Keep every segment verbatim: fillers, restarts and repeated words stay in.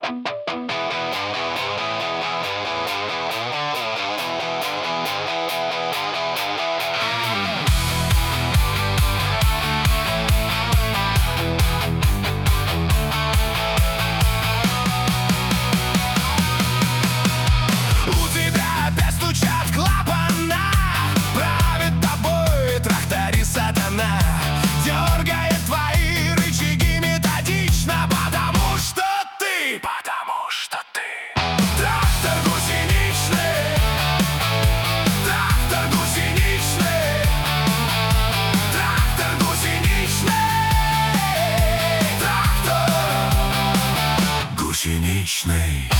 Дергает твои рычаги методично, потому что ты, потому что ты трактор гусеничный, трактор гусеничный, трактор гусеничный, трактор гусеничный.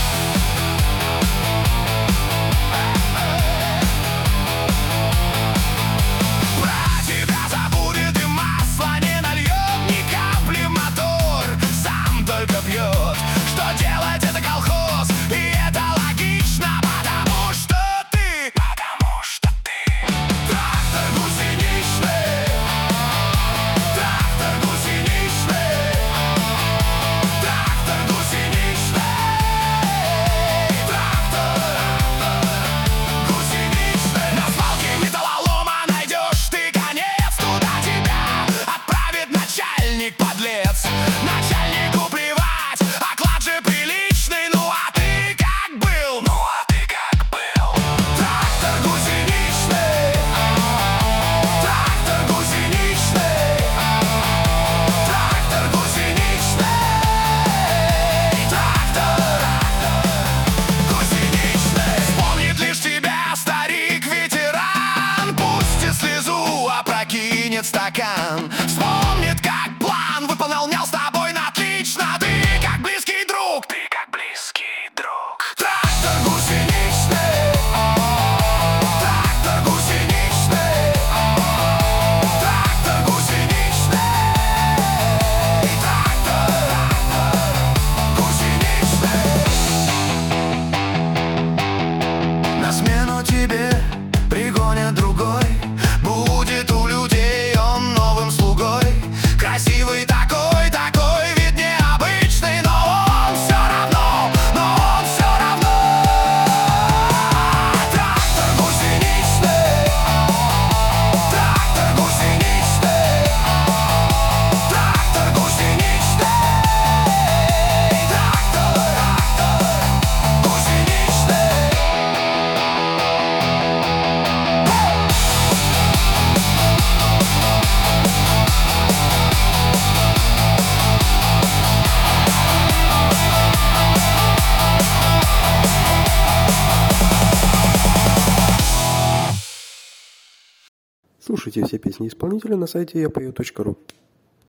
Подлец, начальнику плевать, оклад же приличный. Ну а ты как был? Ну а ты как был? Трактор гусеничный, трактор гусеничный, трактор гусеничный, трактор гусеничный. Вспомнит лишь тебя старик-ветеран, пусть и слезу опрокинет стакан. Вспомнит, как выполнял с тобой на отлично. Ты как близкий друг, ты как близкий друг. Трактор гусеничный, трактор гусеничный, трактор гусеничный, трактор гусеничный. На смену тебе пригонят другой, будет у людей он новым слугой. Красивый такой, такой вид необычный, но он все равно, но он все равно. Трактор гусеничный, трактор гусеничный, трактор гусеничный, трактор гусеничный. Слушайте все песни исполнителя на сайте я пою точка ру.